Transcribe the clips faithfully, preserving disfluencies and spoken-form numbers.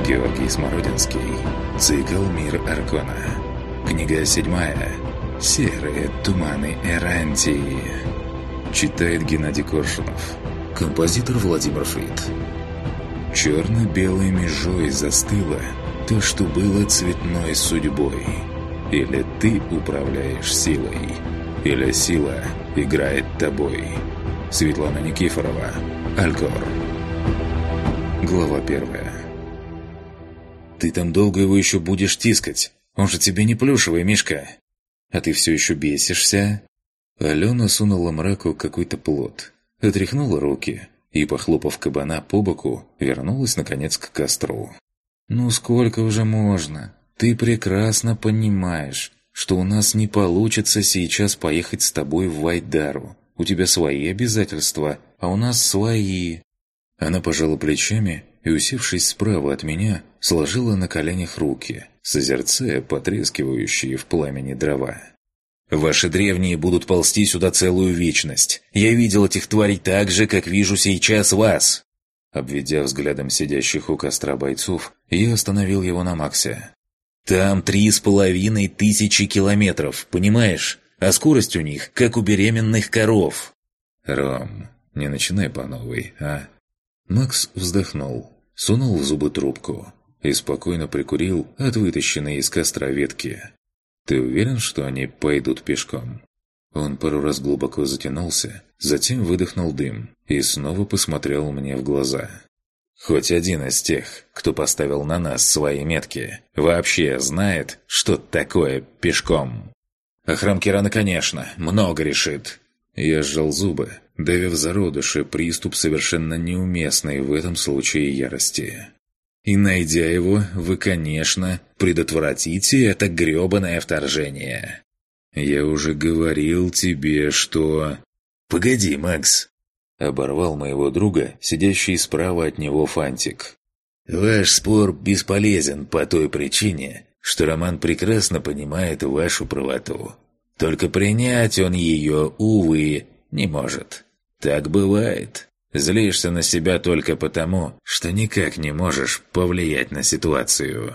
Георгий Смородинский. Цикл «Мир Аркона». Книга седьмая. «Серые туманы Эрантии». Читает Геннадий Коршунов. Композитор Владимир Фрид. Черно-белой межой застыло то, что было цветной судьбой. Или ты управляешь силой, или сила играет тобой. Светлана Никифорова. Алькор. Глава первая. «Ты там долго его еще будешь тискать? Он же тебе не плюшевый, Мишка. А ты все еще бесишься?» Алена сунула мраку какой-то плод, отряхнула руки и, похлопав кабана по боку, вернулась, наконец, к костру. «Ну сколько уже можно? Ты прекрасно понимаешь, что у нас не получится сейчас поехать с тобой в Вайдару. У тебя свои обязательства, а у нас свои». Она пожала плечами и, усевшись справа от меня, сложила на коленях руки, созерцая потрескивающие в пламени дрова. «Ваши древние будут ползти сюда целую вечность. Я видел этих тварей так же, как вижу сейчас вас!» Обведя взглядом сидящих у костра бойцов, я остановил его на Максе. «Там три с половиной тысячи километров, понимаешь? А скорость у них, как у беременных коров!» «Ром, не начинай по новой, а?» Макс вздохнул, сунул в зубы трубку и спокойно прикурил от вытащенной из костра ветки. «Ты уверен, что они пойдут пешком?» Он пару раз глубоко затянулся, затем выдохнул дым и снова посмотрел мне в глаза. «Хоть один из тех, кто поставил на нас свои метки, вообще знает, что такое пешком?» «Ахрам Кирана, конечно, много решит». Я сжал зубы, давя в зародыше приступ совершенно неуместной в этом случае ярости. «И найдя его, вы, конечно, предотвратите это грёбаное вторжение. Я уже говорил тебе, что...» «Погоди, Макс!» — оборвал моего друга, сидящий справа от него Фантик. «Ваш спор бесполезен по той причине, что Роман прекрасно понимает вашу правоту. Только принять он ее, увы, не может. Так бывает. Злишься на себя только потому, что никак не можешь повлиять на ситуацию».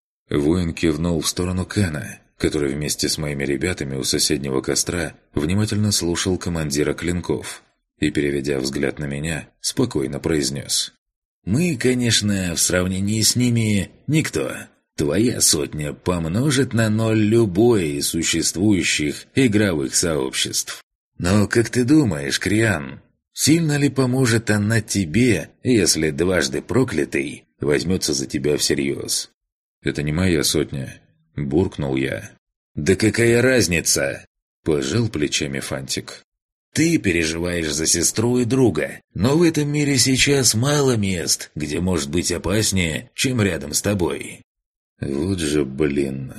Воин кивнул в сторону Кана, который вместе с моими ребятами у соседнего костра внимательно слушал командира клинков и, переведя взгляд на меня, спокойно произнес: «Мы, конечно, в сравнении с ними никто. Твоя сотня помножит на ноль любое из существующих игровых сообществ. Но как ты думаешь, Криан, сильно ли поможет она тебе, если дважды проклятый возьмется за тебя всерьез?» «Это не моя сотня», — буркнул я. «Да какая разница?» — пожал плечами Фантик. «Ты переживаешь за сестру и друга, но в этом мире сейчас мало мест, где может быть опаснее, чем рядом с тобой». Вот же блин.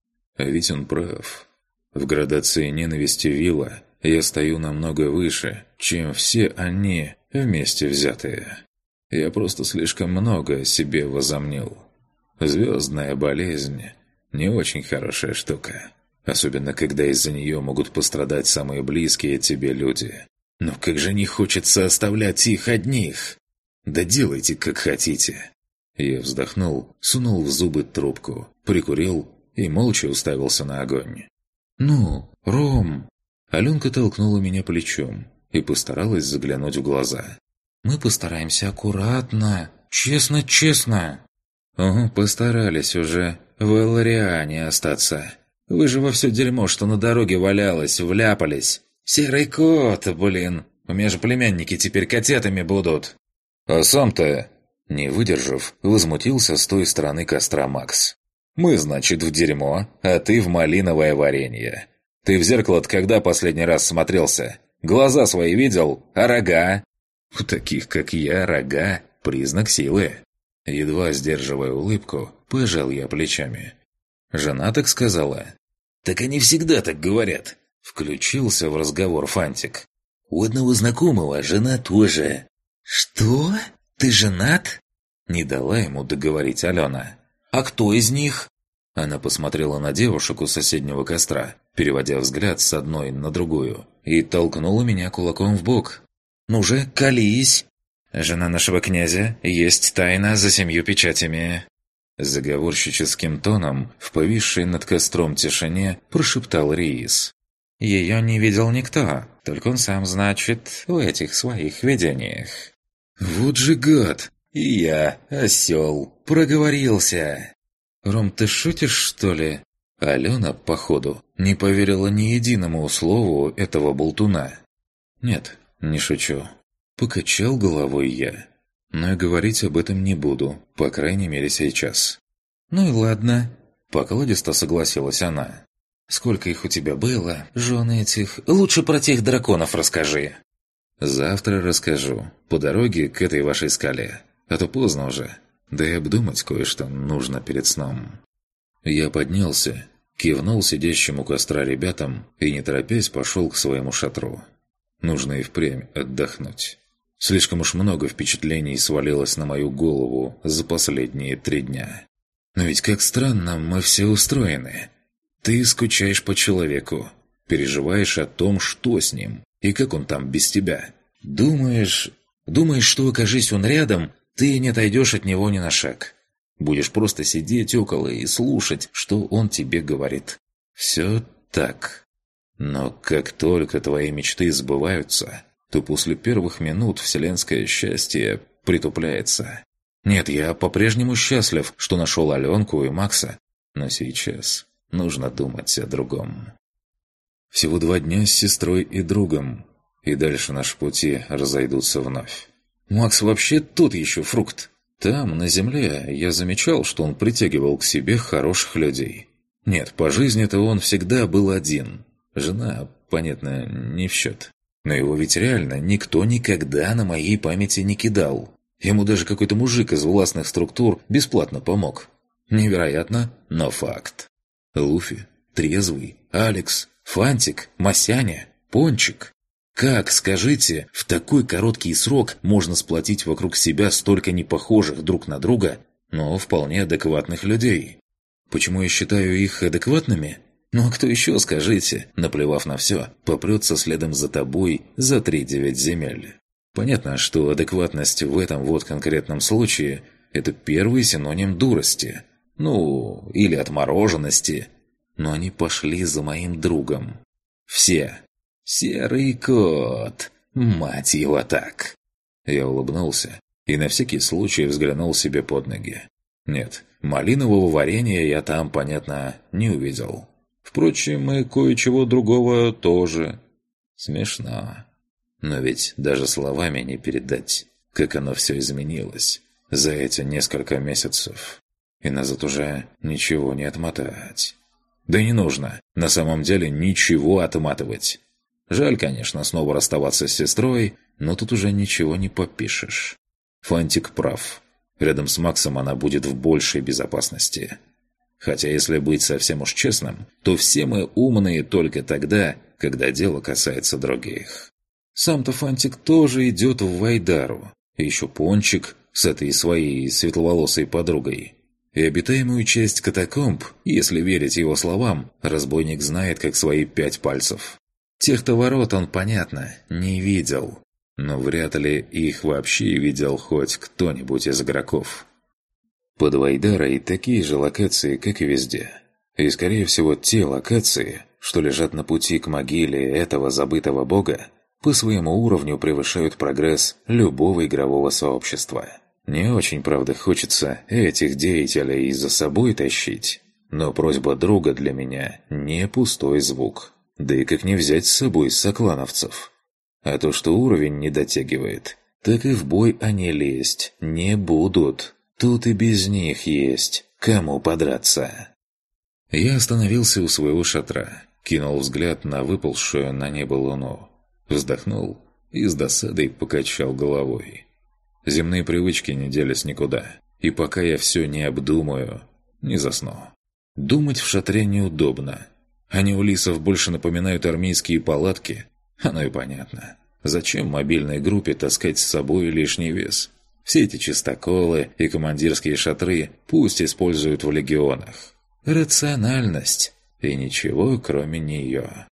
А ведь он прав. В градации ненависти Вилла я стою намного выше, чем все они вместе взятые. Я просто слишком много о себе возомнил. Звездная болезнь – не очень хорошая штука. Особенно, когда из-за нее могут пострадать самые близкие тебе люди. Но как же не хочется оставлять их одних. Да делайте, как хотите. Я вздохнул, сунул в зубы трубку, прикурил и молча уставился на огонь. «Ну, Ром!» Аленка толкнула меня плечом и постаралась заглянуть в глаза. «Мы постараемся аккуратно, честно-честно!» «Угу, постарались уже в Элариане остаться. Вы же во все дерьмо, что на дороге валялось, вляпались. Серый кот, блин! У меня же племянники теперь котятами будут!» «А сам-то...» Не выдержав, возмутился с той стороны костра Макс. «Мы, значит, в дерьмо, а ты в малиновое варенье. Ты в зеркало-то когда последний раз смотрелся? Глаза свои видел? А рога?» «У таких, как я, рога – признак силы». Едва сдерживая улыбку, пожал я плечами. «Жена так сказала?» «Так они всегда так говорят», – включился в разговор Фантик. «У одного знакомого жена тоже». «Что? Ты женат?» Не дала ему договорить Алена. «А кто из них?» Она посмотрела на девушек у соседнего костра, переводя взгляд с одной на другую, и толкнула меня кулаком в бок. «Ну же, колись!» «Жена нашего князя есть тайна за семью печатями». Заговорщическим тоном, в повисшей над костром тишине, прошептал Риис. «Ее не видел никто, только он сам, значит, в этих своих видениях». «Вот же гад! И я, осел, проговорился!» «Ром, ты шутишь, что ли?» Алена, походу, не поверила ни единому слову этого болтуна. «Нет, не шучу». Покачал головой я. Но и говорить об этом не буду, по крайней мере сейчас. «Ну и ладно», – покладисто согласилась она. «Сколько их у тебя было, жен этих? Лучше про тех драконов расскажи». «Завтра расскажу, по дороге к этой вашей скале. А то поздно уже. Да и обдумать кое-что нужно перед сном». Я поднялся, кивнул сидящему у костра ребятам и, не торопясь, пошел к своему шатру. Нужно и впрямь отдохнуть. Слишком уж много впечатлений свалилось на мою голову за последние три дня. Но ведь как странно мы все устроены. Ты скучаешь по человеку, переживаешь о том, что с ним, и как он там без тебя. Думаешь, думаешь, что, окажись он рядом, ты не отойдешь от него ни на шаг. Будешь просто сидеть около и слушать, что он тебе говорит. Все так. Но как только твои мечты сбываются, то после первых минут вселенское счастье притупляется. Нет, я по-прежнему счастлив, что нашел Аленку и Макса, но сейчас нужно думать о другом. Всего два дня с сестрой и другом, и дальше наши пути разойдутся вновь. Макс вообще тот еще фрукт. Там, на земле, я замечал, что он притягивал к себе хороших людей. Нет, по жизни-то он всегда был один. Жена, понятно, не в счет. Но его ведь реально никто никогда на моей памяти не кидал. Ему даже какой-то мужик из властных структур бесплатно помог. Невероятно, но факт. Луфи, Трезвый, Алекс, Фантик, Масяня, Пончик. Как, скажите, в такой короткий срок можно сплотить вокруг себя столько непохожих друг на друга, но вполне адекватных людей? Почему я считаю их адекватными? Ну а кто еще, скажите, наплевав на все, попрется следом за тобой за три девять земель? Понятно, что адекватность в этом вот конкретном случае – это первый синоним дурости. Ну, или отмороженности. Но они пошли за моим другом. Все. Серый кот. Мать его так. Я улыбнулся и на всякий случай взглянул себе под ноги. Нет, малинового варенья я там, понятно, не увидел. Впрочем, и кое-чего другого тоже. Смешно. Но ведь даже словами не передать, как оно все изменилось за эти несколько месяцев. И назад уже ничего не отмотать. Да и не нужно, на самом деле, ничего отматывать. Жаль, конечно, снова расставаться с сестрой, но тут уже ничего не попишешь. Фантик прав. Рядом с Максом она будет в большей безопасности. Хотя, если быть совсем уж честным, то все мы умные только тогда, когда дело касается других. Сам-то Фантик тоже идет в Вайдару. И еще Пончик с этой своей светловолосой подругой. И обитаемую часть катакомб, если верить его словам, разбойник знает как свои пять пальцев. Тех-то ворот он, понятно, не видел. Но вряд ли их вообще видел хоть кто-нибудь из игроков. Под Вайдарой такие же локации, как и везде. И, скорее всего, те локации, что лежат на пути к могиле этого забытого бога, по своему уровню превышают прогресс любого игрового сообщества. Не очень, правда, хочется этих деятелей за собой тащить, но просьба друга для меня не пустой звук. Да и как не взять с собой соклановцев? А то, что уровень не дотягивает, так и в бой они лезть не будут. Тут и без них есть кому подраться. Я остановился у своего шатра, кинул взгляд на выползшую на небо луну, вздохнул и с досадой покачал головой. Земные привычки не делись никуда, и пока я все не обдумаю, не засну. Думать в шатре неудобно. Они у лисов больше напоминают армейские палатки. Оно и понятно. Зачем мобильной группе таскать с собой лишний вес? Все эти чистоколы и командирские шатры пусть используют в легионах. Рациональность. И ничего кроме нее.